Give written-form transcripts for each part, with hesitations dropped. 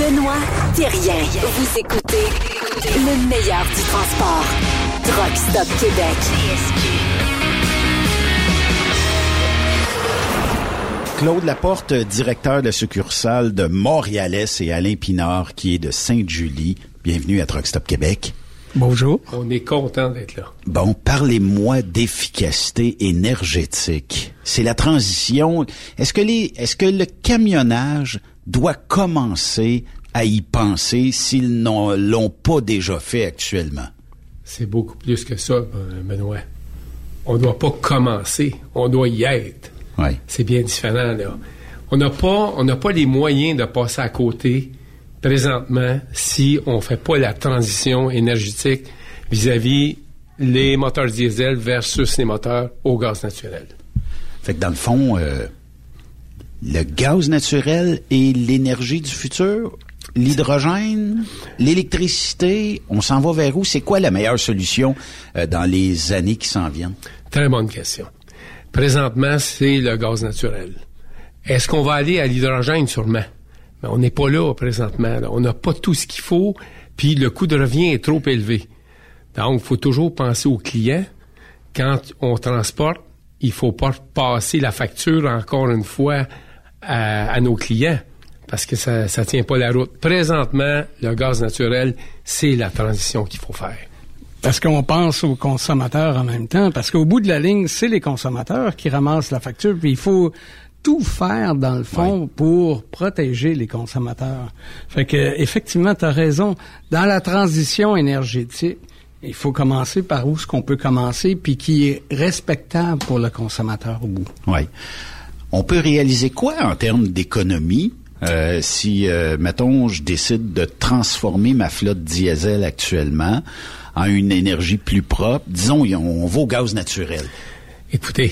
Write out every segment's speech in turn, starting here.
Benoît Thérien. Vous écoutez le meilleur du transport. Truck Stop Québec. Claude Laporte, directeur de succursale de Montréal-Est, et Alain Pinard, qui est de Sainte-Julie. Bienvenue à Truck Stop Québec. Bonjour. On est content d'être là. Bon, parlez-moi d'efficacité énergétique. C'est la transition. Est-ce que le camionnage doit commencer à y penser s'ils l'ont pas déjà fait actuellement? C'est beaucoup plus que ça, Benoît. On ne doit pas commencer, on doit y être. Oui. C'est bien différent, là. On n'a pas les moyens de passer à côté présentement si on ne fait pas la transition énergétique vis-à-vis les moteurs diesel versus les moteurs au gaz naturel. Fait que dans le fond, le gaz naturel est l'énergie du futur? L'hydrogène, l'électricité, on s'en va vers où? C'est quoi la meilleure solution dans les années qui s'en viennent? Très bonne question. Présentement, c'est le gaz naturel. Est-ce qu'on va aller à l'hydrogène? Sûrement. Mais on n'est pas là présentement. Là. On n'a pas tout ce qu'il faut, puis le coût de revient est trop élevé. Donc, il faut toujours penser aux clients. Quand on transporte, il ne faut pas passer la facture encore une fois à nos clients. Parce que ça tient pas la route. Présentement, le gaz naturel, c'est la transition qu'il faut faire. Parce qu'on pense aux consommateurs en même temps, parce qu'au bout de la ligne, c'est les consommateurs qui ramassent la facture, puis il faut tout faire, dans le fond, pour protéger les consommateurs. Fait que, effectivement, t'as raison. Dans la transition énergétique, il faut commencer par où ce qu'on peut commencer, puis qui est respectable pour le consommateur au bout. Oui. On peut réaliser quoi en termes d'économie? Si, mettons, je décide de transformer ma flotte diesel actuellement en une énergie plus propre, disons, on va au gaz naturel. Écoutez,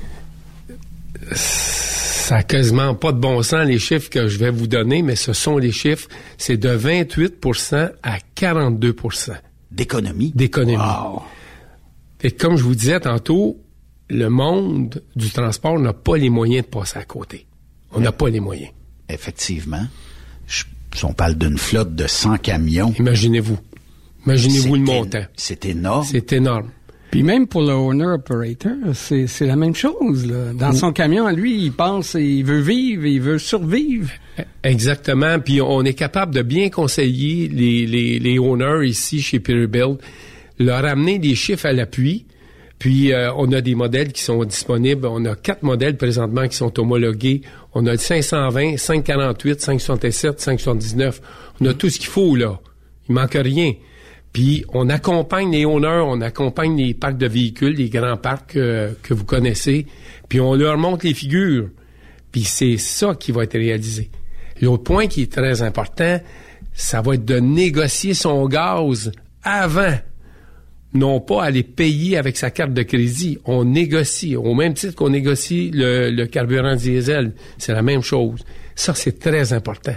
ça n'a quasiment pas de bon sens, les chiffres que je vais vous donner, mais ce sont les chiffres, c'est de 28% à 42%. D'économie? D'économie. Wow. Et comme je vous disais tantôt, le monde du transport n'a pas les moyens de passer à côté. On n'a pas les moyens. Effectivement. On parle d'une flotte de 100 camions. Imaginez-vous le montant. C'est énorme. C'est énorme. Puis même pour le owner-operator, c'est la même chose. Là. Dans son camion, lui, il pense, il veut vivre, il veut survivre. Exactement. Puis on est capable de bien conseiller les owners ici chez Peterbilt, leur amener des chiffres à l'appui. Puis, on a des modèles qui sont disponibles. On a 4 modèles présentement qui sont homologués. On a le 520, 548, 567, 579. On a tout ce qu'il faut, là. Il manque rien. Puis, on accompagne les owners, on accompagne les parcs de véhicules, les grands parcs que vous connaissez. Puis, on leur montre les figures. Puis, c'est ça qui va être réalisé. L'autre point qui est très important, ça va être de négocier son gaz avant. Non pas aller payer avec sa carte de crédit. On négocie. Au même titre qu'on négocie le carburant diesel. C'est la même chose. Ça, c'est très important.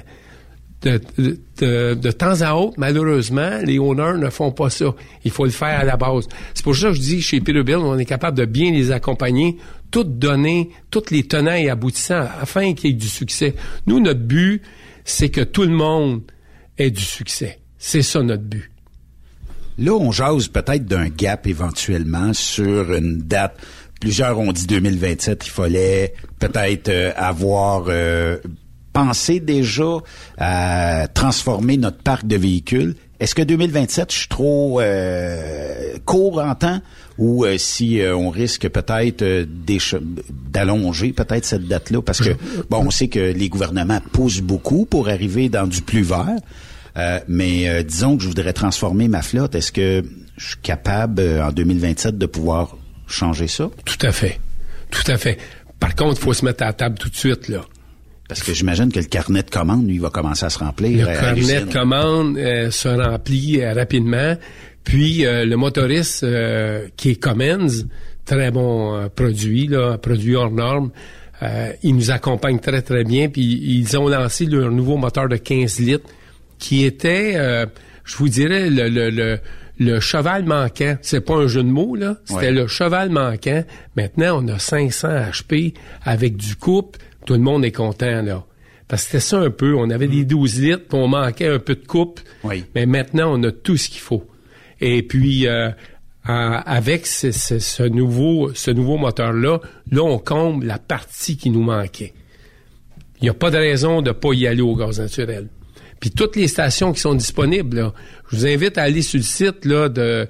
De temps à autre, malheureusement, les owners ne font pas ça. Il faut le faire à la base. C'est pour ça que je dis, chez Peterbilt, on est capable de bien les accompagner, toutes donner, toutes les tenants et aboutissants afin qu'il y ait du succès. Nous, notre but, c'est que tout le monde ait du succès. C'est ça notre but. Là, on jase peut-être d'un gap éventuellement sur une date. Plusieurs ont dit 2027. Il fallait peut-être avoir pensé déjà à transformer notre parc de véhicules. Est-ce que 2027, je suis trop court en temps ou si on risque peut-être d'allonger peut-être cette date-là? Parce que, bon, on sait que les gouvernements poussent beaucoup pour arriver dans du plus vert. Mais disons que je voudrais transformer ma flotte. Est-ce que je suis capable, en 2027, de pouvoir changer ça? Tout à fait. Tout à fait. Par contre, il faut se mettre à la table tout de suite, là. Parce que j'imagine que le carnet de commandes, lui, va commencer à se remplir. Le carnet de commandes se remplit rapidement. Puis, le motoriste qui est Cummins, très bon produit, là, produit hors norme, il nous accompagne très, très bien. Puis, ils ont lancé leur nouveau moteur de 15 litres qui était, je vous dirais, le cheval manquant. C'est pas un jeu de mots, là. C'était le cheval manquant. Maintenant, on a 500 HP avec du couple. Tout le monde est content, là. Parce que c'était ça un peu. On avait des 12 litres, puis on manquait un peu de coupe. Oui. Mais maintenant, on a tout ce qu'il faut. Et puis, avec ce nouveau moteur-là, là, on comble la partie qui nous manquait. Il n'y a pas de raison de ne pas y aller au gaz naturel. Puis toutes les stations qui sont disponibles, là, je vous invite à aller sur le site là,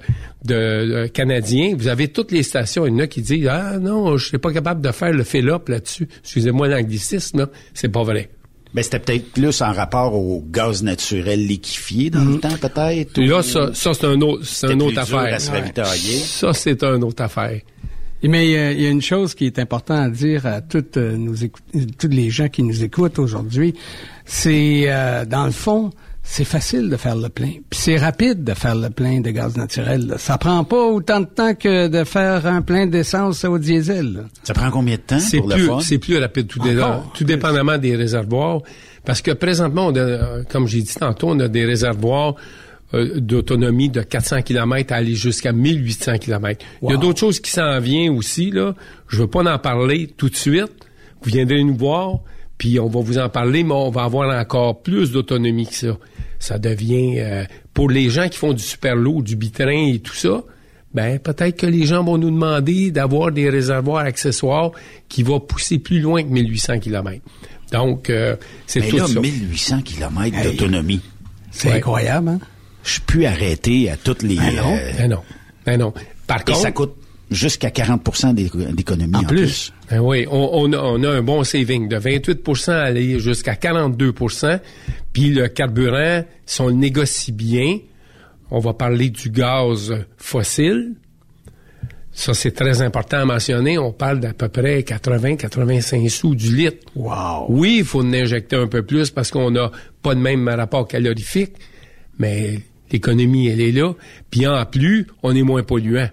de Canadien. Vous avez toutes les stations. Il y en a qui disent « Ah non, je ne suis pas capable de faire le fill-up là-dessus. » Excusez-moi l'anglicisme, là, c'est pas vrai. Ben, c'était peut-être plus en rapport au gaz naturel liquéfié dans le temps, peut-être? Là, ça c'est un autre affaire. À se ravitailler. Ça, c'est une autre affaire. Mais il y a une chose qui est importante à dire à tous les gens qui nous écoutent aujourd'hui, c'est dans le fond, c'est facile de faire le plein. Puis c'est rapide de faire le plein de gaz naturel. Là. Ça prend pas autant de temps que de faire un plein d'essence au diesel. Là. Ça prend combien de temps pour le fun? C'est plus rapide, tout dépendamment des réservoirs. Parce que présentement, comme j'ai dit tantôt, on a des réservoirs d'autonomie de 400 km à aller jusqu'à 1800 km. Wow. Il y a d'autres choses qui s'en viennent aussi, là. Je veux pas en parler tout de suite. Vous viendrez nous voir, puis on va vous en parler, mais on va avoir encore plus d'autonomie que ça. Ça devient, pour les gens qui font du super lourd, du bitrain et tout ça, ben peut-être que les gens vont nous demander d'avoir des réservoirs accessoires qui vont pousser plus loin que 1800 km. Donc, c'est mais tout là, ça. 1800 km d'autonomie. C'est incroyable, hein? Je suis plus arrêté à toutes les... Ben non. Par contre... Et ça coûte jusqu'à 40% d'économie en plus. Ben oui, on a un bon saving de 28% à aller jusqu'à 42%. Puis le carburant, si on le négocie bien, on va parler du gaz fossile. Ça, c'est très important à mentionner. On parle d'à peu près 80-85 sous du litre. Wow! Oui, il faut en injecter un peu plus parce qu'on n'a pas de même rapport calorifique, mais l'économie, elle est là. Puis en plus, on est moins polluant.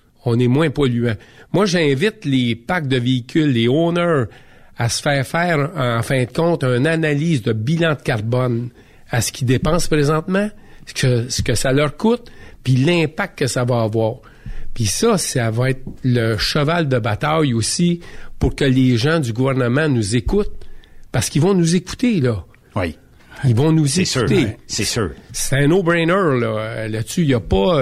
Moi, j'invite les parcs de véhicules, les owners, à se faire, en fin de compte, une analyse de bilan de carbone à ce qu'ils dépensent présentement, ce que ça leur coûte, puis l'impact que ça va avoir. Puis ça va être le cheval de bataille aussi pour que les gens du gouvernement nous écoutent, parce qu'ils vont nous écouter, là. Oui. Ils vont nous écouter. Sûr, c'est sûr. C'est un no-brainer, là-dessus. Il n'y a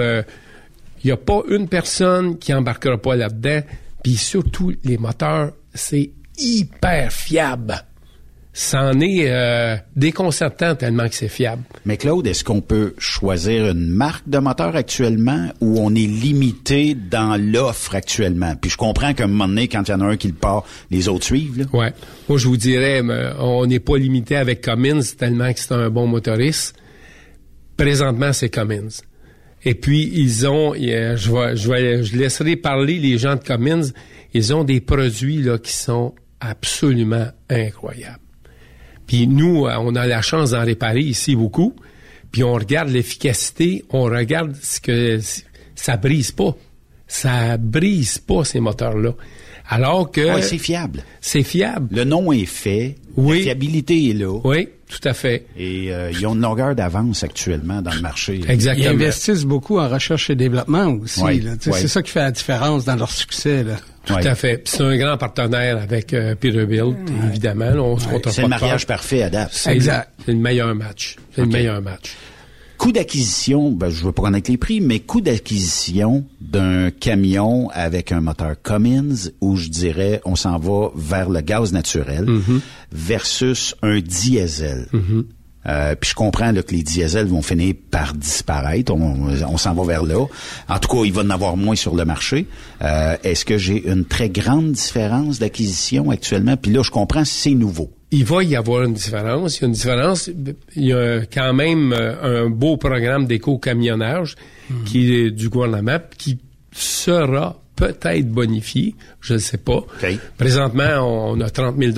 pas une personne qui embarquera pas là-dedans. Puis surtout, les moteurs, c'est hyper fiable. C'en est déconcertant tellement que c'est fiable. Mais Claude, est-ce qu'on peut choisir une marque de moteur actuellement ou on est limité dans l'offre actuellement? Puis je comprends qu'à un moment donné, quand il y en a un qui le part, les autres suivent. Là. Ouais. Moi, je vous dirais, on n'est pas limité avec Cummins tellement que c'est un bon motoriste. Présentement, c'est Cummins. Et puis, ils ont, je laisserai parler les gens de Cummins, ils ont des produits là qui sont absolument incroyables. Puis nous, on a la chance d'en réparer ici beaucoup. Puis on regarde l'efficacité, on regarde ce que ça brise pas. Ça brise pas ces moteurs-là. Alors que... Oui, c'est fiable. C'est fiable. Le nom est fait. Oui. La fiabilité est là. Oui, tout à fait. Et ils ont une longueur d'avance actuellement dans le marché. Exactement. Ils investissent beaucoup en recherche et développement aussi. Oui, Là. oui. C'est ça qui fait la différence dans leur succès. Là. Tout à fait. Puis c'est un grand partenaire avec Peterbilt, évidemment. Là, on se compte C'est pas le de mariage peur. parfait à date. C'est le meilleur match. C'est le meilleur match. Coût d'acquisition, je ne veux pas connaître les prix, mais coût d'acquisition d'un camion avec un moteur Cummins, où je dirais on s'en va vers le gaz naturel, versus un diesel. Puis je comprends là, que les diesels vont finir par disparaître. On s'en va vers là. En tout cas, il va en avoir moins sur le marché. Est-ce que j'ai une très grande différence d'acquisition actuellement? Puis là, je comprends, c'est nouveau. Il va y avoir une différence. Il y a une différence. Il y a quand même un beau programme d'éco-camionnage qui est du gouvernement qui sera peut-être bonifié. Je ne sais pas. Okay. Présentement, on a 30 000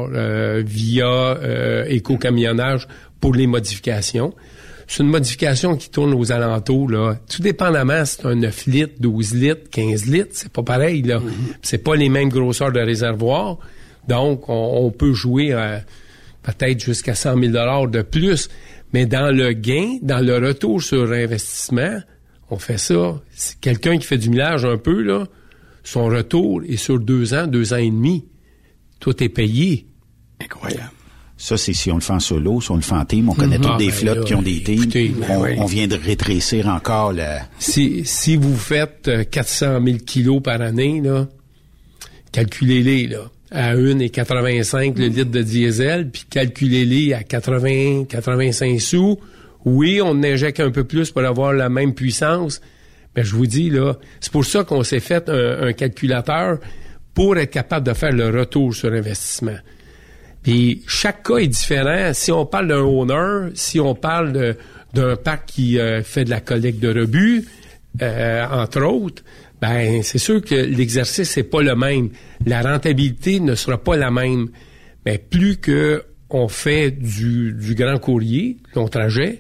via éco-camionnage pour les modifications. C'est une modification qui tourne aux alentours, là. Tout dépendamment, c'est un 9 litres, 12 litres, 15 litres. C'est pas pareil, là. C'est pas les mêmes grosseurs de réservoir. Donc, on peut jouer peut-être jusqu'à 100 000 de plus. Mais dans le gain, dans le retour sur investissement, on fait ça. C'est quelqu'un qui fait du millage un peu, là, son retour est sur 2 ans et demi. Tout est payé. Incroyable. Ça, c'est si on le fait en solo, si on le fait en team. On connaît toutes des flottes qui ont des teams. Écoutez, on vient de rétrécir encore la... Si vous faites 400 000 kilos par année, là, calculez-les, là, à 1,85 le litre de diesel, puis calculez-les à 85 sous. Oui, on injecte un peu plus pour avoir la même puissance, mais je vous dis, là, c'est pour ça qu'on s'est fait un calculateur pour être capable de faire le retour sur investissement. Puis chaque cas est différent. Si on parle d'un owner, si on parle d'un parc qui fait de la collecte de rebuts, entre autres, ben c'est sûr que l'exercice c'est pas le même. La rentabilité ne sera pas la même. Mais plus que on fait du grand courrier, long trajet,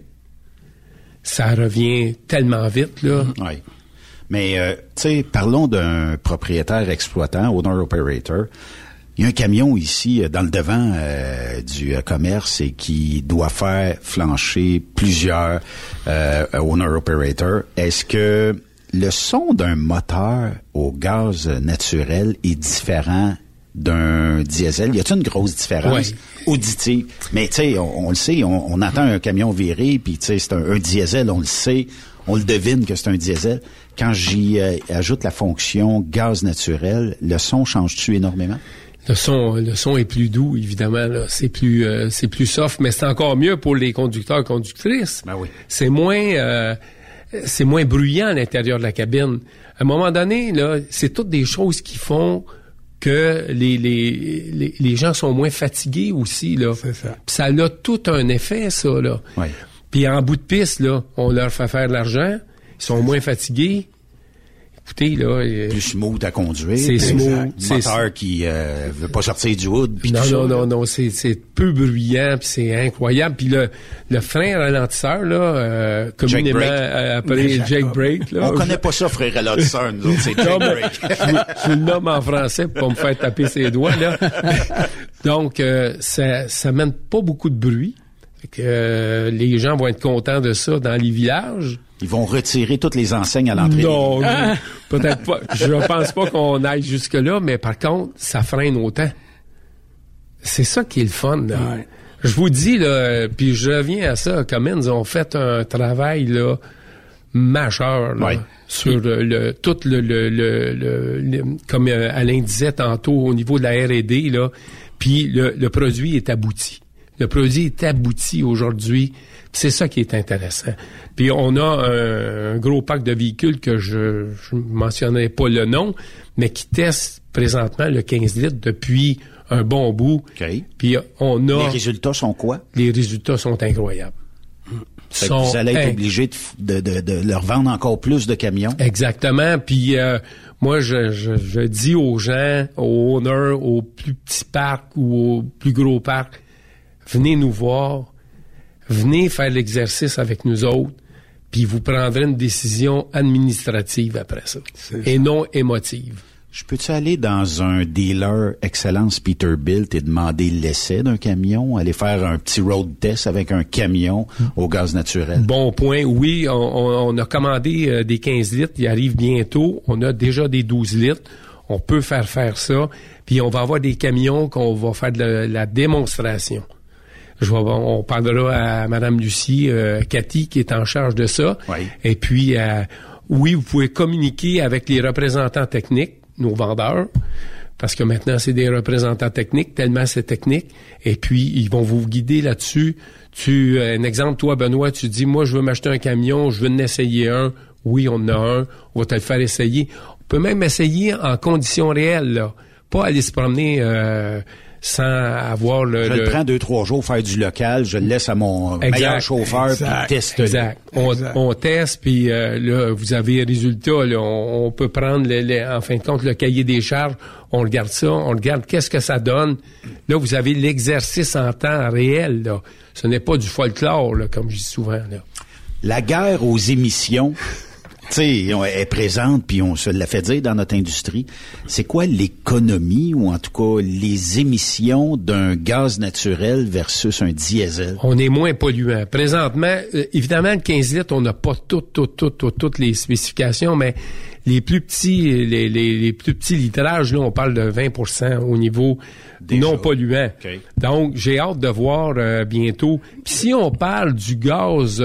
ça revient tellement vite, là. Oui. Mais, tu sais, parlons d'un propriétaire exploitant, owner-operator. Il y a un camion ici, dans le devant du commerce, et qui doit faire flancher plusieurs owner-operators. Est-ce que le son d'un moteur au gaz naturel est différent d'un diesel? Y a-t-il une grosse différence auditive? Mais tu sais, on le sait, on entend un camion virer, puis tu sais, c'est un diesel, on le sait, on le devine que c'est un diesel. Quand j'y ajoute la fonction gaz naturel, le son change-tu énormément? Le son est plus doux, évidemment, là. C'est plus soft, mais c'est encore mieux pour les conducteurs, conductrices. Ben oui. C'est moins bruyant à l'intérieur de la cabine. À un moment donné, là, c'est toutes des choses qui font que les gens sont moins fatigués aussi, là. C'est ça. Puis ça a tout un effet, ça, là. Oui. Puis en bout de piste, là, on leur fait faire de l'argent, ils sont moins fatigués. Écoutez, là... plus smooth à conduire. C'est smooth. Moteur qui veut pas sortir du hood. Non, c'est peu bruyant, puis c'est incroyable. Puis le frein ralentisseur, là, communément appelé Jake Brake. Là, on connaît pas ça, frein ralentisseur, nous autres, c'est Jake Brake. Je le nomme en français pour pas me faire taper ses doigts, là. Donc, ça mène pas beaucoup de bruit. Fait que les gens vont être contents de ça dans les villages. Ils vont retirer toutes les enseignes à l'entrée. Non, peut-être pas. Je pense pas qu'on aille jusque-là, mais par contre, ça freine autant. C'est ça qui est le fun, là. Ouais. Je vous dis, là, puis je reviens à ça, Cummins ont fait un travail, là, majeur, là, sur tout comme Alain disait tantôt, au niveau de la R&D, là, puis le produit est abouti. Le produit est abouti aujourd'hui. C'est ça qui est intéressant. Puis on a un gros parc de véhicules que je mentionnerai pas le nom, mais qui teste présentement le 15 litres depuis un bon bout. Okay. Puis on a... Les résultats sont quoi? Les résultats sont incroyables. Vous allez être obligé de leur vendre encore plus de camions? Exactement. Puis moi, je dis aux gens, aux owners, aux plus petits parcs ou aux plus gros parcs, venez nous voir, venez faire l'exercice avec nous autres, puis vous prendrez une décision administrative après ça, et non émotive. Je peux-tu aller dans un dealer Excellence Peterbilt et demander l'essai d'un camion, aller faire un petit road test avec un camion au gaz naturel? Bon point, oui, on a commandé des 15 litres, il arrive bientôt, on a déjà des 12 litres, on peut faire ça, puis on va avoir des camions qu'on va faire de la démonstration. On parlera à Mme Lucie, Cathy, qui est en charge de ça. Oui. Et puis, oui, vous pouvez communiquer avec les représentants techniques, nos vendeurs, parce que maintenant, c'est des représentants techniques, tellement c'est technique. Et puis, ils vont vous guider là-dessus. Un exemple, toi, Benoît, tu dis, moi, je veux m'acheter un camion, je veux en essayer un. Oui, on en a un. On va te le faire essayer. On peut même essayer en conditions réelles, là. Pas aller se promener... sans avoir Je le prends 2-3 jours, faire du local, je le laisse à mon meilleur chauffeur, puis teste. Exact. On teste, puis là, vous avez les résultats. Là, on peut prendre, en fin de compte, le cahier des charges, on regarde ça, on regarde qu'est-ce que ça donne. Là, vous avez l'exercice en temps réel. Là. Ce n'est pas du folklore, là, comme je dis souvent. Là. La guerre aux émissions... Tu sais, elle est présente, puis on se l'a fait dire dans notre industrie. C'est quoi l'économie, ou en tout cas les émissions d'un gaz naturel versus un diesel? On est moins polluant. Présentement, évidemment, le 15 litres, on n'a pas toutes les spécifications, mais les plus petits les plus petits litrages, là, on parle de 20% au niveau déjà non polluant. Okay. Donc, j'ai hâte de voir bientôt. Puis si on parle du gaz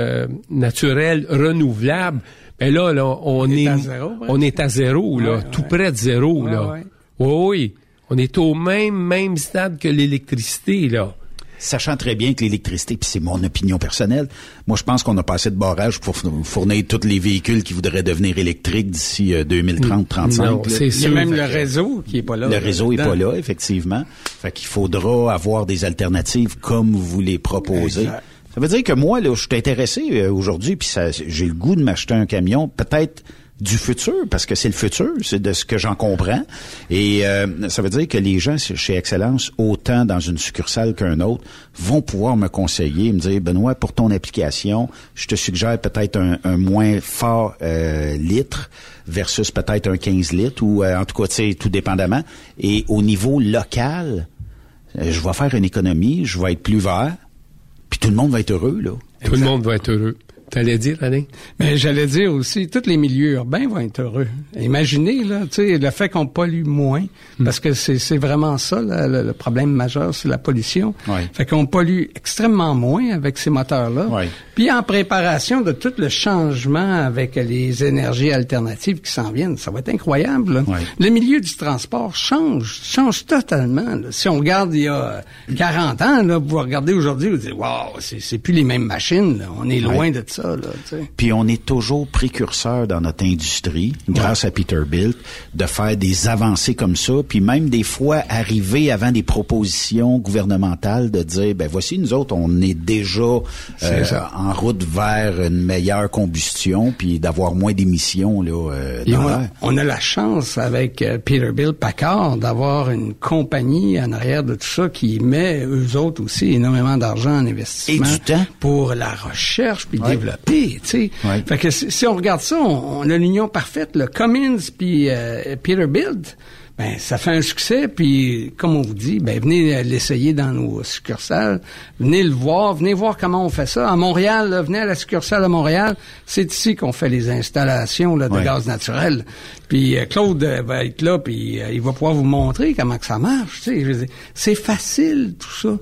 naturel renouvelable, ben là on est à zéro, ouais. On est à zéro, là, tout près de zéro, là. Ouais. Oui. On est au même stade que l'électricité, là. Sachant très bien que l'électricité, puis c'est mon opinion personnelle, moi je pense qu'on a pas assez de barrage pour fournir tous les véhicules qui voudraient devenir électriques d'ici 2030-35. Non, c'est Il y a même le réseau qui est pas là. Le réseau est pas là, effectivement. Fait qu'il faudra avoir des alternatives comme vous les proposez. Exact. Ça veut dire que moi, là, je suis intéressé aujourd'hui, puis j'ai le goût de m'acheter un camion, peut-être du futur, parce que c'est le futur, c'est de ce que j'en comprends. Et ça veut dire que les gens chez Excellence, autant dans une succursale qu'un autre, vont pouvoir me conseiller, me dire, Benoît, pour ton application, je te suggère peut-être un moins fort litre versus peut-être un 15 litres, ou en tout cas, tu sais, tout dépendamment. Et au niveau local, je vais faire une économie, je vais être plus vert, puis tout le monde va être heureux, là. Tout le monde va être heureux. T'allais dire, Alain? Mais j'allais dire aussi, tous les milieux urbains vont être heureux. Imaginez, là, tu sais, le fait qu'on pollue moins, parce que c'est vraiment ça, là, le problème majeur, c'est la pollution. Ouais. Fait qu'on pollue extrêmement moins avec ces moteurs-là. Ouais. Puis en préparation de tout le changement avec les énergies alternatives qui s'en viennent, ça va être incroyable, là. Ouais. Le milieu du transport change totalement, là. Si on regarde il y a 40 ans, là, vous regardez aujourd'hui, vous dites, wow, c'est plus les mêmes machines, là. On est loin de ça. Là, puis on est toujours précurseur dans notre industrie, grâce à Peterbilt, de faire des avancées comme ça, puis même des fois arriver avant des propositions gouvernementales de dire, ben voici, nous autres, on est déjà en route vers une meilleure combustion, puis d'avoir moins d'émissions là. Dans l'air. On a la chance avec Peterbilt Packard d'avoir une compagnie en arrière de tout ça qui met eux autres aussi énormément d'argent en investissement et du temps pour la recherche puis développer, tu sais. Ouais. Fait que si on regarde ça, on a l'union parfaite, le Cummins puis Peterbilt. Ben ça fait un succès, puis comme on vous dit, ben venez l'essayer dans nos succursales, venez le voir, venez voir comment on fait ça. À Montréal, là, venez à la succursale à Montréal, c'est ici qu'on fait les installations là, de gaz naturel. Puis Claude va être là, puis il va pouvoir vous montrer comment que ça marche. Tu sais, je veux dire, c'est facile tout ça.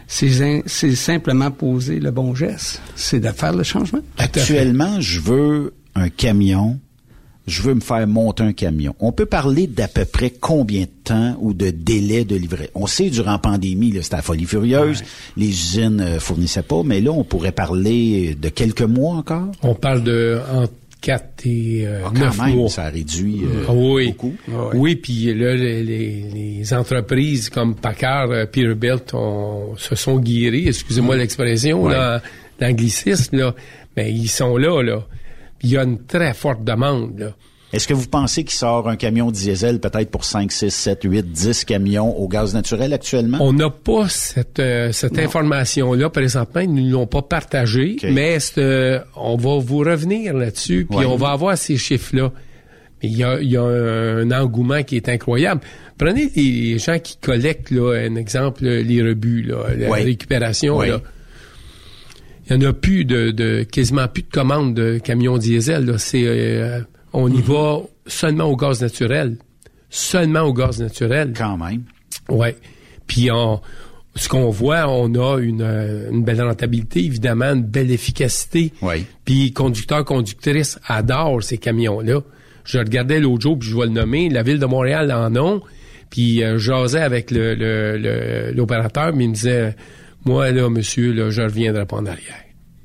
C'est simplement poser le bon geste. C'est de faire le changement. Actuellement, je veux un camion. Je veux me faire monter un camion. On peut parler d'à peu près combien de temps ou de délai de livraison. On sait, durant la pandémie, là, c'était la folie furieuse. Ouais. Les usines fournissaient pas, mais là, on pourrait parler de quelques mois encore. On parle de entre 4 et 9 même, mois. Ça réduit beaucoup. Oui, puis là, les entreprises comme Packard, Peterbilt se sont guérées, excusez-moi l'expression, là, l'anglicisme, là, mais ils sont là. Il y a une très forte demande, là. Est-ce que vous pensez qu'il sort un camion diesel peut-être pour 5, 6, 7, 8, 10 camions au gaz naturel actuellement? On n'a pas cette information-là présentement. Ils ne l'ont pas partagée, mais on va vous revenir là-dessus, puis on va avoir ces chiffres-là. Mais il y a un engouement qui est incroyable. Prenez les gens qui collectent, là, un exemple, les rebuts, là, la récupération, là. Il n'y en a plus quasiment plus de commandes de camions diesel, là. On y va seulement au gaz naturel. Seulement au gaz naturel. Quand même. Ouais. Puis ce qu'on voit, on a une belle rentabilité, évidemment, une belle efficacité. Oui. Puis conducteurs, conductrices adorent ces camions-là. Je regardais l'autre jour, puis je vais le nommer, la Ville de Montréal en ont. Puis j'asais avec l'opérateur, mais il me disait, moi, là, monsieur, là, je reviendrai pas en arrière.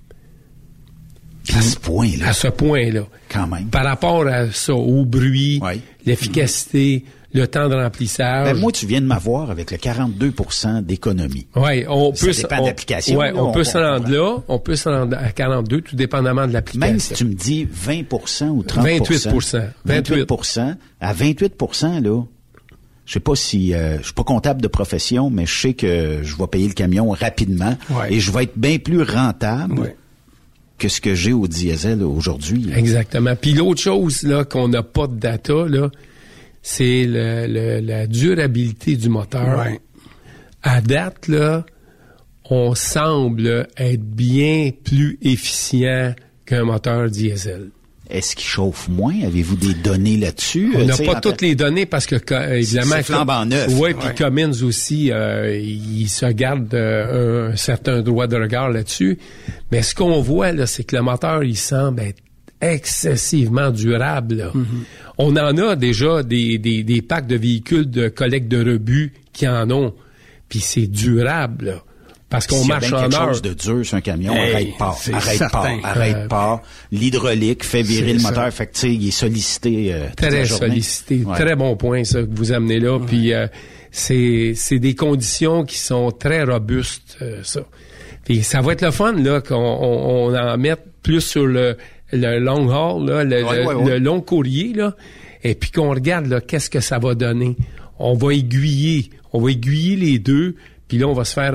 À ce point-là. À ce point-là. Quand même. Par rapport à ça, au bruit, l'efficacité, le temps de remplissage. Ben, moi, tu viens de m'avoir avec le 42% d'économie. Oui, ça dépend d'application. Oui, on peut se rendre là. On peut se rendre à 42, tout dépendamment de l'application. Même si tu me dis 20% ou 30%. 28%. À 28%, là, je sais pas si je suis pas comptable de profession, mais je sais que je vais payer le camion rapidement et je vais être bien plus rentable que ce que j'ai au diesel aujourd'hui. Là. Exactement. Puis l'autre chose là qu'on n'a pas de data là, c'est la durabilité du moteur. Ouais. À date là, on semble être bien plus efficient qu'un moteur diesel. est-ce qu'il chauffe moins? Avez-vous des données là-dessus? On n'a pas toutes les données parce que, évidemment... C'est flambant neuf. Oui, puis Cummins aussi, il se garde un certain droit de regard là-dessus. Mais ce qu'on voit, là, c'est que le moteur, il semble être excessivement durable. Là. Mm-hmm. On en a déjà des packs de véhicules de collecte de rebut qui en ont. Puis c'est durable, là. Parce qu'on marche en heure. Quelque chose de dur sur un camion, arrête pas. L'hydraulique fait virer le moteur, fait que tu sais, il est sollicité très sollicité. Ouais. Très bon point ça que vous amenez là. Ouais. Puis c'est des conditions qui sont très robustes, ça. Puis ça va être le fun là qu'on en mette plus sur le long haul, là, le long courrier là, et puis qu'on regarde là qu'est-ce que ça va donner. On va aiguiller les deux. Puis là, on va se faire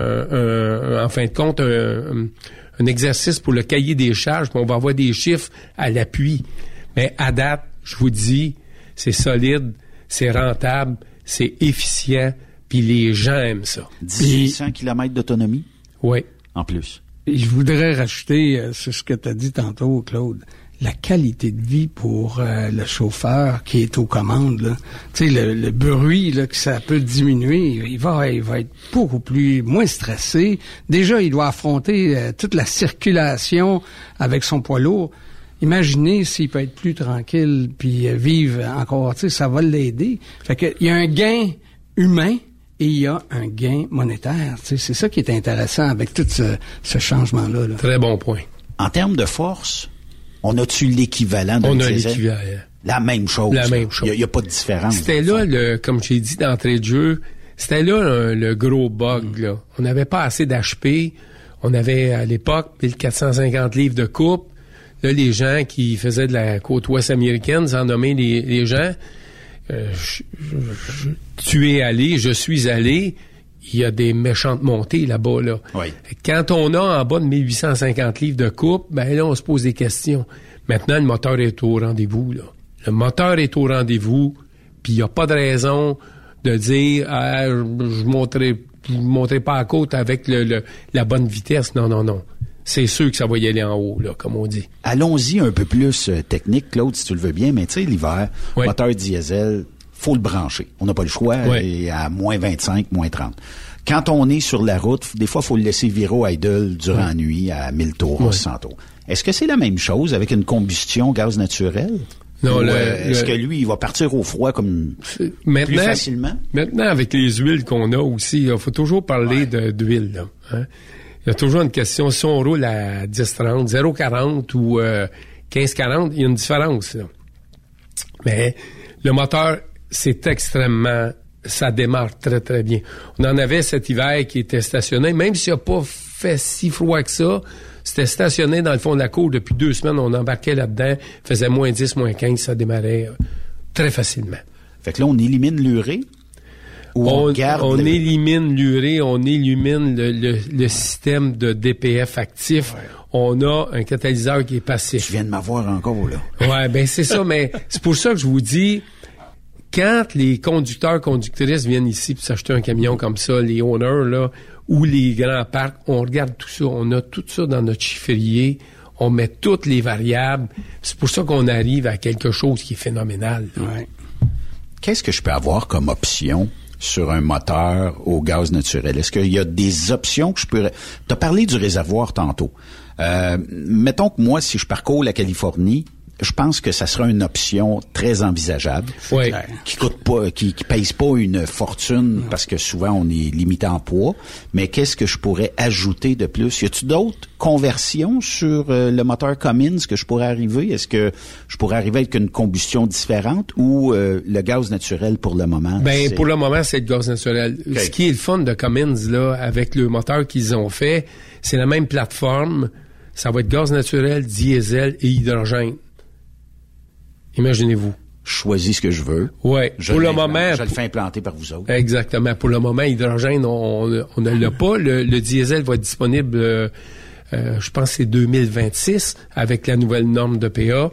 en fin de compte un exercice pour le cahier des charges, puis on va avoir des chiffres à l'appui. Mais à date, je vous dis, c'est solide, c'est rentable, c'est efficient, puis les gens aiment ça. 1800 km d'autonomie? Oui. En plus. Et je voudrais rajouter sur ce que tu as dit tantôt, Claude, la qualité de vie pour le chauffeur qui est aux commandes, là. Tu sais, le bruit là, que ça peut diminuer, il va être beaucoup moins stressé. Déjà, il doit affronter toute la circulation avec son poids lourd. Imaginez s'il peut être plus tranquille puis vivre encore, tu sais, ça va l'aider. Fait que il y a un gain humain et il y a un gain monétaire. Tu sais, c'est ça qui est intéressant avec tout ce changement-là. Là. Très bon point. En termes de force, on a-tu l'équivalent d'un diesel? On a l'équivalent. La même chose. Il n'y a pas de différence. C'était là, comme j'ai dit d'entrée de jeu, c'était là le gros bug. Là. On n'avait pas assez d'HP. On avait à l'époque 1450 livres de coupe. Là, les gens qui faisaient de la côte ouest américaine, sans nommer les gens, tu es allé, je suis allé. Il y a des méchantes montées là-bas, là. Oui. Quand on a en bas de 1850 livres de coupe, ben là, on se pose des questions. Maintenant, le moteur est au rendez-vous, là. Le moteur est au rendez-vous, puis il n'y a pas de raison de dire je monterai pas à côte avec la bonne vitesse. Non. C'est sûr que ça va y aller en haut, là, comme on dit. Allons-y un peu plus technique, Claude, si tu le veux bien, mais tu sais, l'hiver, moteur diesel, faut le brancher. On n'a pas le choix, et à moins 25, moins 30. Quand on est sur la route, des fois, il faut le laisser virer au idle durant la nuit à 1000 tours, 100 tours. Est-ce que c'est la même chose avec une combustion gaz naturel? Non, est-ce que lui, il va partir au froid comme plus facilement? Maintenant, avec les huiles qu'on a aussi, il faut toujours parler d'huile. Là, hein? Il y a toujours une question, si on roule à 10-30, 0-40 ou 15-40, il y a une différence. Là. Mais le moteur, c'est extrêmement... Ça démarre très, très bien. On en avait cet hiver qui était stationné, même s'il n'a pas fait si froid que ça, c'était stationné dans le fond de la cour depuis 2 semaines, on embarquait là-dedans, faisait moins 10, moins 15, ça démarrait très facilement. Fait que là, on élimine l'urée? On élimine l'urée, on élimine le système de DPF actif. Ouais. On a un catalyseur qui est passif. Je viens de m'avoir encore, là. Ouais, ben c'est ça, mais c'est pour ça que je vous dis... Quand les conductrices viennent ici pour s'acheter un camion comme ça, les owners, là, ou les grands parcs, on regarde tout ça. On a tout ça dans notre chiffrier. On met toutes les variables. C'est pour ça qu'on arrive à quelque chose qui est phénoménal. Ouais. Qu'est-ce que je peux avoir comme option sur un moteur au gaz naturel? Est-ce qu'il y a des options que je pourrais... Tu as parlé du réservoir tantôt. Mettons que moi, si je parcours la Californie, je pense que ça sera une option très envisageable, qui coûte pas, qui pèse pas une fortune parce que souvent on est limité en poids. Mais qu'est-ce que je pourrais ajouter de plus? Y a-t-il d'autres conversions sur le moteur Cummins que je pourrais arriver? Est-ce que je pourrais arriver avec une combustion différente ou le gaz naturel pour le moment? Ben pour le moment c'est le gaz naturel. Okay. Ce qui est le fun de Cummins là, avec le moteur qu'ils ont fait, c'est la même plateforme. Ça va être gaz naturel, diesel et hydrogène. Imaginez-vous. Je choisis ce que je veux. Oui. Pour le moment. Je le fais implanter par vous autres. Exactement. Pour le moment, hydrogène, on ne l'a pas. Le diesel va être disponible, je pense que c'est 2026 avec la nouvelle norme de PA,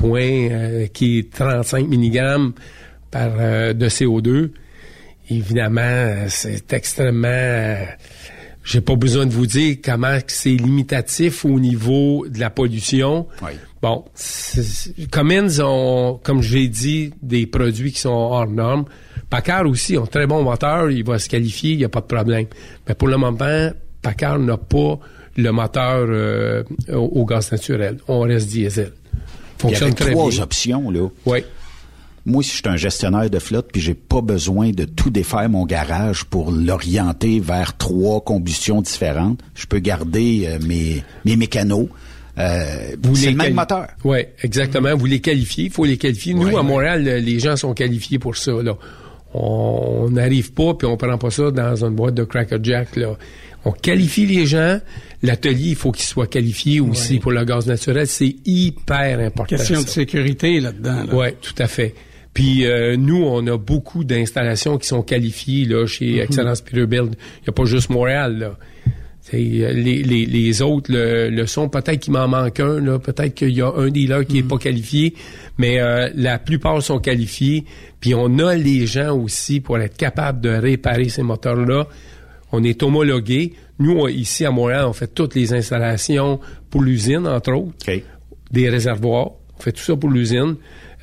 qui est 35 mg de CO2. Évidemment, c'est extrêmement... J'ai pas besoin de vous dire comment c'est limitatif au niveau de la pollution. Oui. Bon, Cummins ont, comme j'ai dit, des produits qui sont hors normes. Packard aussi ont très bon moteur, il va se qualifier, il n'y a pas de problème. Mais pour le moment, Packard n'a pas le moteur au gaz naturel. On reste diesel. Fonctionne très bien. Il y avait 3 options, là. Oui. Moi, si je suis un gestionnaire de flotte, puis j'ai pas besoin de tout défaire mon garage pour l'orienter vers 3 combustions différentes, je peux garder mes mécanos. C'est le même moteur. Oui, exactement. Vous les qualifiez. Il faut les qualifier. Nous, à Montréal, les gens sont qualifiés pour ça, là. On n'arrive pas, puis on prend pas ça dans une boîte de Cracker Jack, là. On qualifie les gens. L'atelier, il faut qu'il soit qualifié aussi pour le gaz naturel. C'est hyper important. Question de sécurité là-dedans. Là. Oui, tout à fait. Puis nous, on a beaucoup d'installations qui sont qualifiées là chez Excellence Peterbilt. Il n'y a pas juste Montréal, là. Les autres le sont. Peut-être qu'il m'en manque un, là. Peut-être qu'il y a un dealer qui est pas qualifié, mais la plupart sont qualifiés. Puis on a les gens aussi pour être capable de réparer ces moteurs-là. On est homologué. Nous, ici à Montréal, on fait toutes les installations pour l'usine, entre autres. Okay. Des réservoirs. On fait tout ça pour l'usine.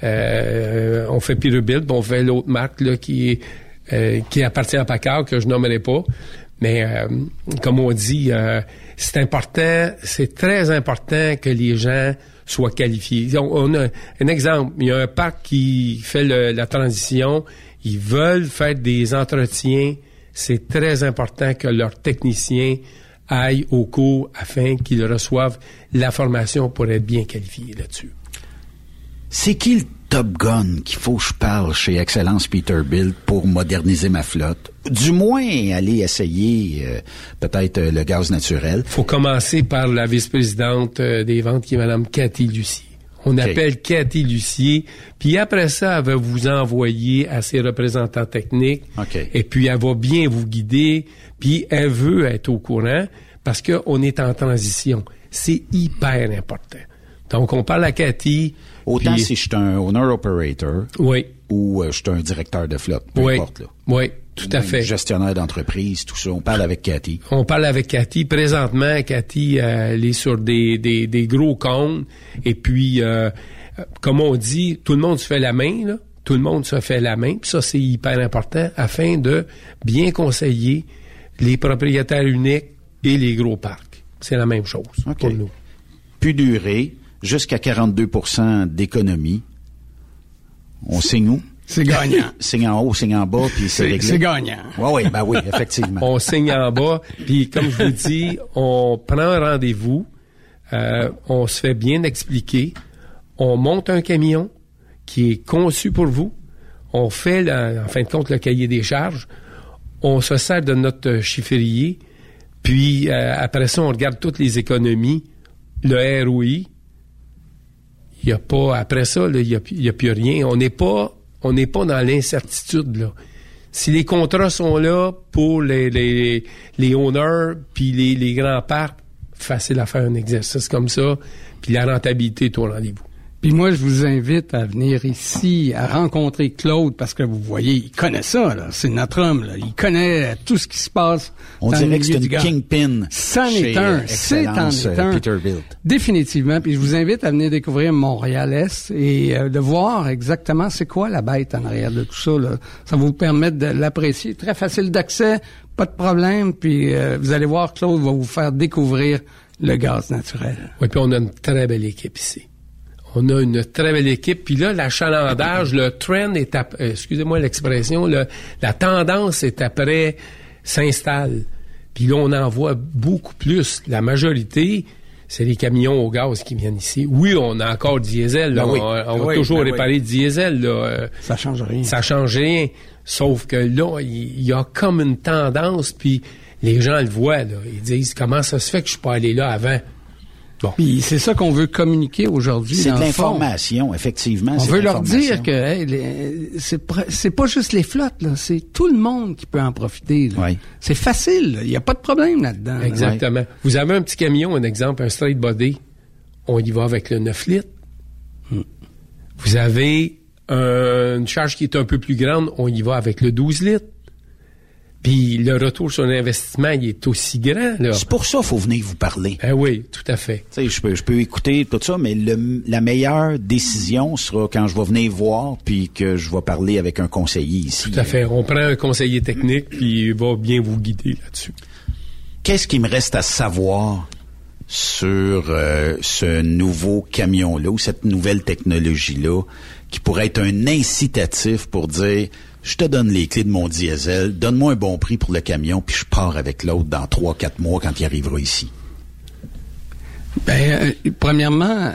On fait Peterbilt, puis on fait l'autre marque là, qui appartient à Packard, que je nommerai pas. Mais comme on dit, c'est important, c'est très important que les gens soient qualifiés. On a un exemple, il y a un parc qui fait la transition, ils veulent faire des entretiens. C'est très important que leurs techniciens aillent au cours afin qu'ils reçoivent la formation pour être bien qualifiés là-dessus. C'est qui le Top Gun qu'il faut que je parle chez Excellence Peterbilt pour moderniser ma flotte? Du moins, aller essayer peut-être le gaz naturel. Faut commencer par la vice-présidente des ventes qui est Mme Cathy Lucier. On appelle Cathy Lucier, puis après ça, elle va vous envoyer à ses représentants techniques, et puis elle va bien vous guider, puis elle veut être au courant parce qu'on est en transition. C'est hyper important. Donc, on parle à Cathy. Autant puis, si je suis un owner-operator ou je suis un directeur de flotte, peu importe. Là. Oui, tout à fait. Gestionnaire d'entreprise, tout ça. On parle avec Cathy. On parle avec Cathy. Présentement, Cathy, elle est sur des gros comptes. Et puis, comme on dit, tout le monde se fait la main, là. Tout le monde se fait la main. Puis ça, c'est hyper important afin de bien conseiller les propriétaires uniques et les gros parcs. C'est la même chose pour nous. Plus durée, jusqu'à 42% d'économie. On signe où? C'est gagnant. Signe en haut, signe en bas, puis c'est réglé. C'est gagnant. Oui, effectivement. On signe en bas, puis comme je vous dis, on prend un rendez-vous, on se fait bien expliquer, on monte un camion qui est conçu pour vous, on fait, en fin de compte, le cahier des charges, on se sert de notre chiffrier, puis après ça, on regarde toutes les économies, le ROI, il n'y a pas, après ça, il n'y a plus rien. On n'est pas dans l'incertitude, là. Si les contrats sont là pour les owners puis les grands parcs, facile à faire un exercice comme ça, puis la rentabilité est au rendez-vous. Puis moi, je vous invite à venir ici, à rencontrer Claude, parce que vous voyez, il connaît ça, là. C'est notre homme, là. Il connaît tout ce qui se passe. On dirait que c'est une kingpin. C'en est un. C'est en est un. Peterbilt. Définitivement. Puis je vous invite à venir découvrir Montréal-Est et de voir exactement c'est quoi la bête en arrière de tout ça, là. Ça va vous permettre de l'apprécier. Très facile d'accès, pas de problème. Puis vous allez voir, Claude va vous faire découvrir le gaz naturel. Oui, puis on a une très belle équipe ici. On a une très belle équipe. Puis là, l'achalandage, le trend est excusez-moi l'expression, la tendance est après s'installe. Puis là, on en voit beaucoup plus. La majorité, c'est les camions au gaz qui viennent ici. Oui, on a encore diesel. Là. On va toujours réparer diesel. Là. Ça change rien. Ça change rien. Sauf que là, il y a comme une tendance, puis les gens le voient. Là. Ils disent, comment ça se fait que je suis pas allé là avant? Bon. Puis c'est ça qu'on veut communiquer aujourd'hui. C'est de l'information, effectivement. On veut leur dire que c'est pas juste les flottes, là, c'est tout le monde qui peut en profiter. Là. Oui. C'est facile, il n'y a pas de problème là-dedans. Exactement. Là. Vous avez un petit camion, un exemple, un straight body, on y va avec le 9 litres. Vous avez une charge qui est un peu plus grande, on y va avec le 12 litres. Puis le retour sur l'investissement, il est aussi grand, là. C'est pour ça qu'il faut venir vous parler. Oui, tout à fait. Tu sais, je peux écouter tout ça, mais la meilleure décision sera quand je vais venir voir puis que je vais parler avec un conseiller ici. Tout à fait. On prend un conseiller technique puis il va bien vous guider là-dessus. Qu'est-ce qu'il me reste à savoir sur ce nouveau camion-là ou cette nouvelle technologie-là qui pourrait être un incitatif pour dire je te donne les clés de mon diesel, donne-moi un bon prix pour le camion, puis je pars avec l'autre dans 3-4 mois quand il arrivera ici? Premièrement,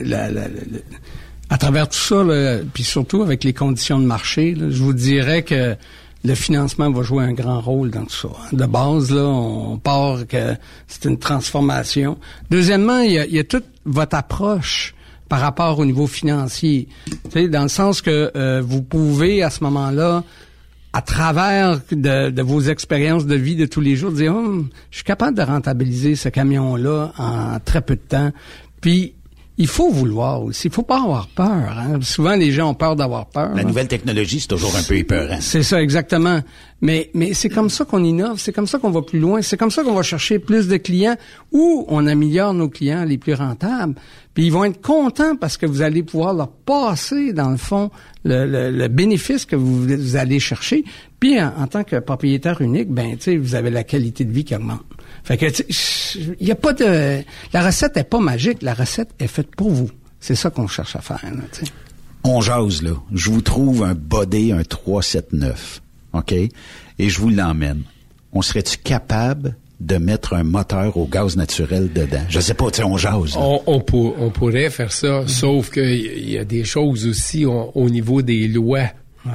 à travers tout ça, puis surtout avec les conditions de marché, là, je vous dirais que le financement va jouer un grand rôle dans tout ça. De base, là, on part que c'est une transformation. Deuxièmement, il y a toute votre approche par rapport au niveau financier. Tu sais, dans le sens que vous pouvez, à ce moment-là, à travers de vos expériences de vie de tous les jours, dire je suis capable de rentabiliser ce camion-là en très peu de temps. Puis, il faut vouloir aussi. Il faut pas avoir peur. Hein? Souvent, les gens ont peur d'avoir peur. La nouvelle technologie, c'est toujours un peu épeurant. C'est ça, exactement. Mais c'est comme ça qu'on innove. C'est comme ça qu'on va plus loin. C'est comme ça qu'on va chercher plus de clients ou on améliore nos clients les plus rentables. Puis ils vont être contents parce que vous allez pouvoir leur passer, dans le fond, le bénéfice que vous allez chercher. Puis en tant que propriétaire unique, ben tu sais, vous avez la qualité de vie qui augmente. Fait que il y a pas de la recette est pas magique, la recette est faite pour vous. C'est ça qu'on cherche à faire, là, tu sais. On jase là. Je vous trouve un body, un 379, OK? Et je vous l'emmène. On serait-tu capable de mettre un moteur au gaz naturel dedans? Je sais pas, tu sais, on jase. On pourrait faire ça, sauf que il y a des choses aussi au niveau des lois.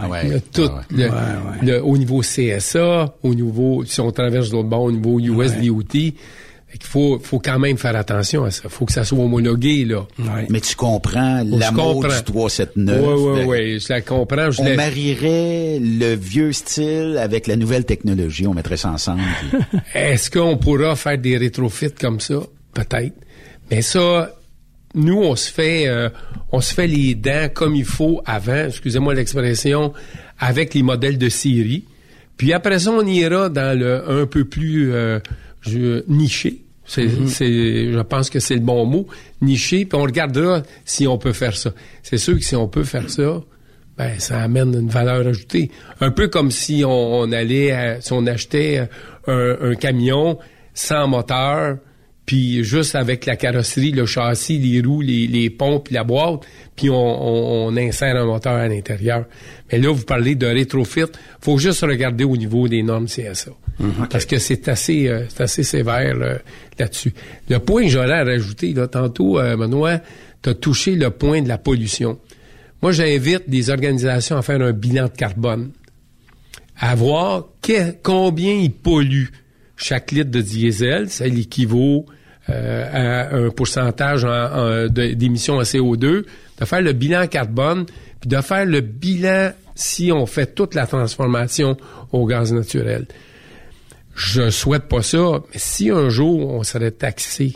Au niveau CSA, au niveau, si on traverse l'autre bord, au niveau USDOT, il faut quand même faire attention à ça. Il faut que ça soit homologué, là. Ouais. Mais tu comprends l'amour du 379. Oui, je la comprends. On marierait le vieux style avec la nouvelle technologie. On mettrait ça ensemble. Est-ce qu'on pourra faire des rétrofits comme ça? Peut-être. Mais ça, nous, on se fait les dents comme il faut avant, excusez-moi l'expression, avec les modèles de série. Puis après ça, on ira dans le un peu plus niché. Je pense que c'est le bon mot, niché, puis on regardera si on peut faire ça. C'est sûr que si on peut faire ça, ben ça amène une valeur ajoutée. Un peu comme si on achetait un camion sans moteur, puis juste avec la carrosserie, le châssis, les roues, les pompes, la boîte, puis on insère un moteur à l'intérieur. Mais là, vous parlez de rétrofit, faut juste regarder au niveau des normes CSA. Okay. Parce que c'est assez sévère là-dessus. Le point que j'aurais à rajouter, là, tantôt, Benoît, tu as touché le point de la pollution. Moi, j'invite des organisations à faire un bilan de carbone, à voir combien ils polluent chaque litre de diesel, ça l'équivaut à un pourcentage d'émissions en CO2, de faire le bilan carbone, puis de faire le bilan si on fait toute la transformation au gaz naturel. Je souhaite pas ça, mais si un jour on serait taxé,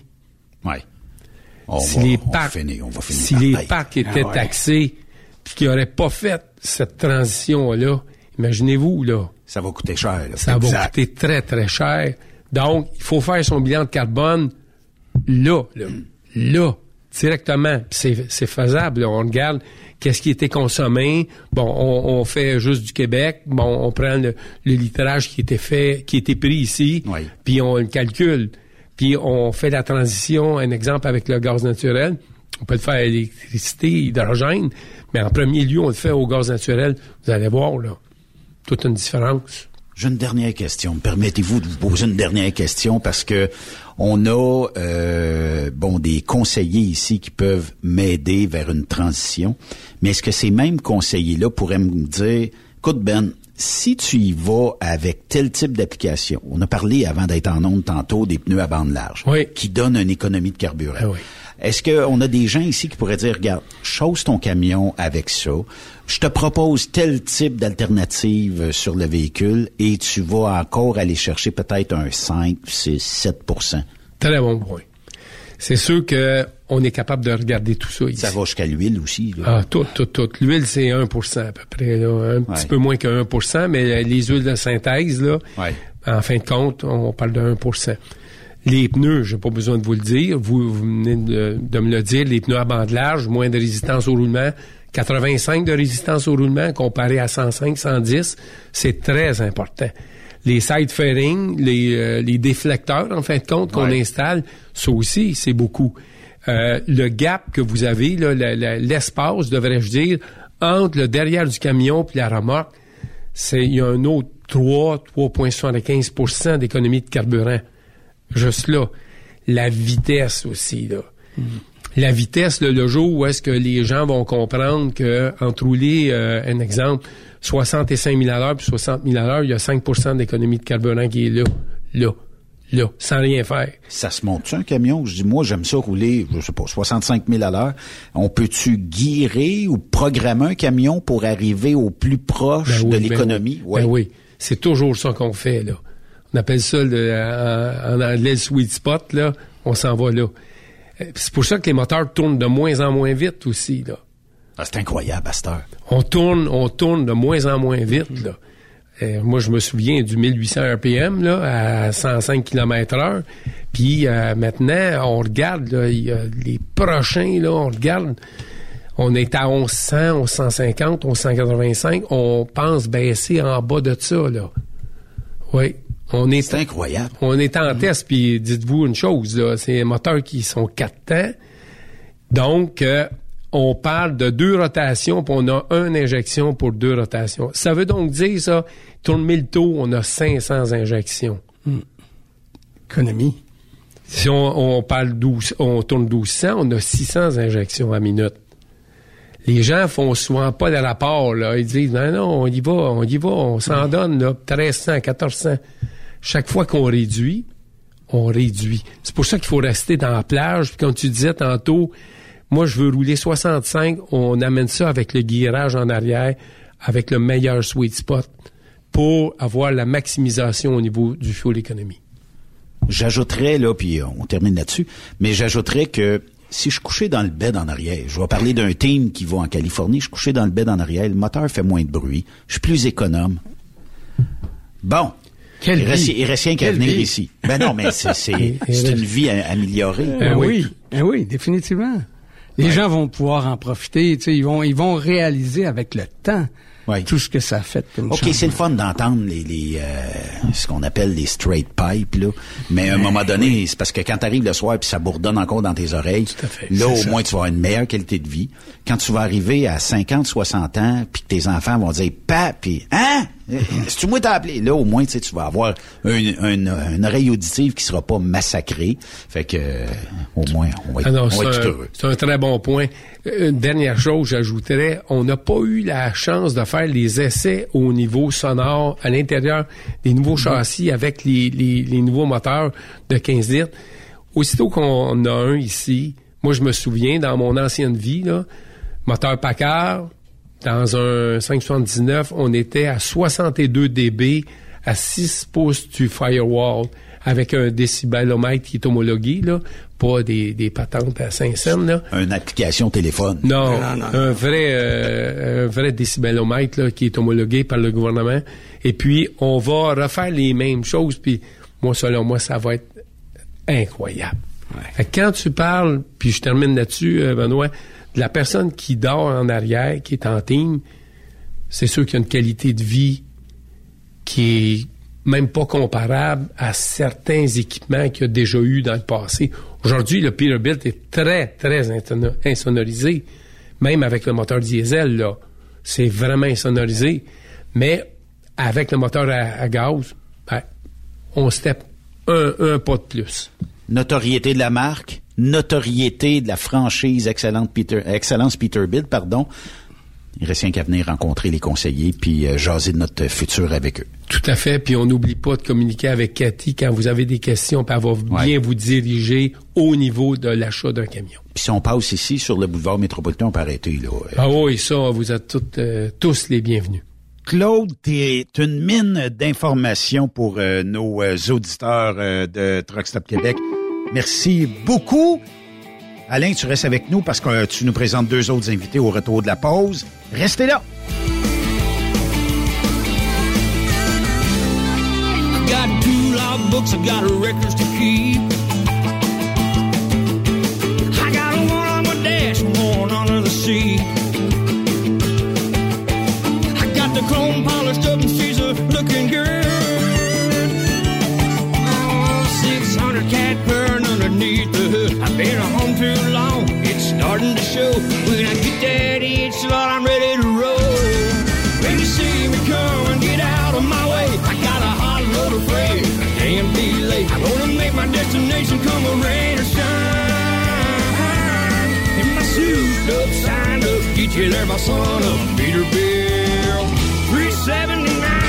si les parcs étaient taxés, puis qu'ils n'auraient pas fait cette transition-là, imaginez-vous, là. Ça va coûter cher. Là. Ça va coûter très, très cher. Donc, il faut faire son bilan de carbone là, directement. Puis c'est faisable. Là. On regarde qu'est-ce qui était consommé. Bon, on fait juste du Québec. Bon, on prend le litrage qui était pris ici, puis on le calcule. Puis on fait la transition, un exemple avec le gaz naturel. On peut le faire à l'électricité, hydrogène, mais en premier lieu, on le fait au gaz naturel. Vous allez voir, là, toute une différence. J'ai une dernière question. Permettez-vous de vous poser une dernière question parce que on a des conseillers ici qui peuvent m'aider vers une transition. Mais est-ce que ces mêmes conseillers-là pourraient me dire, écoute Ben, si tu y vas avec tel type d'application, on a parlé avant d'être en onde tantôt des pneus à bande large, qui donnent une économie de carburant. Est-ce qu'on a des gens ici qui pourraient dire, regarde, chausse ton camion avec ça, je te propose tel type d'alternative sur le véhicule et tu vas encore aller chercher peut-être un 5, 6, 7%? Très bon point. C'est sûr que on est capable de regarder tout ça ici. Ça va jusqu'à l'huile aussi. Là. Ah, tout. L'huile, c'est 1% à peu près. Là. Un petit peu moins que 1%, mais les huiles de synthèse, là, en fin de compte, on parle de 1%. Les pneus, j'ai pas besoin de vous le dire. Vous venez de me le dire. Les pneus à bande large, moins de résistance au roulement. 85 de résistance au roulement comparé à 105, 110. C'est très important. Les side fairings, les déflecteurs, en fin de compte, qu'on installe, ça aussi, c'est beaucoup. Le gap que vous avez, là, l'espace, devrais-je dire, entre le derrière du camion et la remorque, il y a un autre 3,75% d'économie de carburant. Juste là. La vitesse aussi, là. La vitesse, là, le jour où est-ce que les gens vont comprendre que entre rouler, un exemple, 65 000 à l'heure puis 60 000 à l'heure, il y a 5% d'économie de carburant qui est là, sans rien faire. Ça se monte-tu un camion? Je dis, moi, j'aime ça rouler, je sais pas, 65 000 à l'heure. On peut-tu guirer ou programmer un camion pour arriver au plus proche de l'économie? Oui, c'est toujours ça qu'on fait, là. On appelle ça, en anglais, le sweet spot, là. On s'en va là. C'est pour ça que les moteurs tournent de moins en moins vite aussi, là. Ah, c'est incroyable à cette heure. On tourne de moins en moins vite, là. Moi, je me souviens du 1800 RPM, là, à 105 km/h. Puis maintenant, on regarde, là, les prochains, là, on regarde. On est à 1100, 1150, 1185. On pense baisser en bas de ça, là. Oui. C'est incroyable. On est en test, puis dites-vous une chose, là, c'est des moteurs qui sont 4 temps. Donc, on parle de 2 rotations, puis on a 1 injection pour 2 rotations. Ça veut donc dire, ça, tourne 1000 tours, on a 500 injections. Économie. Si on tourne 1200, on a 600 injections à minute. Les gens font souvent pas de rapport, là. Ils disent, non, on y va, on s'en donne, là, 1300, 1400. Chaque fois qu'on réduit, on réduit. C'est pour ça qu'il faut rester dans la plage. Puis comme tu disais tantôt, moi, je veux rouler 65, on amène ça avec le guirage en arrière, avec le meilleur sweet spot pour avoir la maximisation au niveau du fuel economy. J'ajouterais, là, puis on termine là-dessus, mais j'ajouterais que si je couchais dans le bed en arrière, je vais parler d'un team qui va en Californie, je couchais dans le bed en arrière, le moteur fait moins de bruit, je suis plus économe. Bon. Il reste rien qu'à venir ici. Ben non, mais c'est une vie améliorée. Oui, définitivement. Les gens vont pouvoir en profiter, tu sais, ils vont réaliser avec le temps tout ce que ça a fait comme OK, c'est le fun d'entendre ce qu'on appelle les straight pipes, là. Mais à un moment donné, c'est parce que quand t'arrives le soir puis ça bourdonne encore dans tes oreilles, là, au moins, tu vas avoir une meilleure qualité de vie. Quand tu vas arriver à 50, 60 ans puis que tes enfants vont dire « Papi, hein? Si moi t'as appelé, là, au moins, tu vas avoir une oreille auditive qui sera pas massacrée. Fait que, au moins, on va être tout heureux. C'est un très bon point. Une dernière chose, j'ajouterais, on n'a pas eu la chance de faire les essais au niveau sonore à l'intérieur des nouveaux châssis avec les nouveaux moteurs de 15 litres. Aussitôt qu'on a un ici, moi, je me souviens, dans mon ancienne vie, là, moteur Packard, dans un 579, on était à 62 dB à 6 pouces du firewall avec un décibelomètre qui est homologué, là, pas des patentes à Saint-Saëns, là. Une application téléphone. Non. Un vrai décibelomètre, là, qui est homologué par le gouvernement. Et puis, on va refaire les mêmes choses, puis moi, selon moi, ça va être incroyable. Fait que quand tu parles, puis je termine là-dessus, Benoît, de la personne qui dort en arrière, qui est en team, c'est sûr qu'il y a une qualité de vie qui est même pas comparable à certains équipements qu'il y a déjà eu dans le passé. Aujourd'hui, le Peterbilt est très, très insonorisé, même avec le moteur diesel, là. C'est vraiment insonorisé. Mais avec le moteur à gaz, on step un pas de plus. Notoriété de la marque, notoriété de la franchise Excellence Peterbilt, pardon. Il reste rien qu'à venir rencontrer les conseillers puis jaser de notre futur avec eux. Tout à fait. Puis on n'oublie pas de communiquer avec Cathy quand vous avez des questions, puis elle va bien vous diriger au niveau de l'achat d'un camion. Puis si on passe ici sur le boulevard métropolitain, on peut arrêter, là. Ah oui, ça, vous êtes tous les bienvenus. Claude, t'es une mine d'informations pour nos auditeurs de Truck Stop Québec. Merci beaucoup. Alain, tu restes avec nous parce que tu nous présentes 2 autres invités au retour de la pause. Restez là. I got 2 logbooks, I got records to keep. I got one on my dash, one under the seat. I got the chrome polished up and she's a looking good. 600 cat purring underneath the hood. I've been home too long, it's starting to show. When I get that itch, Lord, I'm ready to roll. When you see me come, get out of my way. I got a hot load of freight, damn delay. I'm gonna make my destination come rain or shine. In my suit up, signed up, get you there, my son of Peterbilt. 379.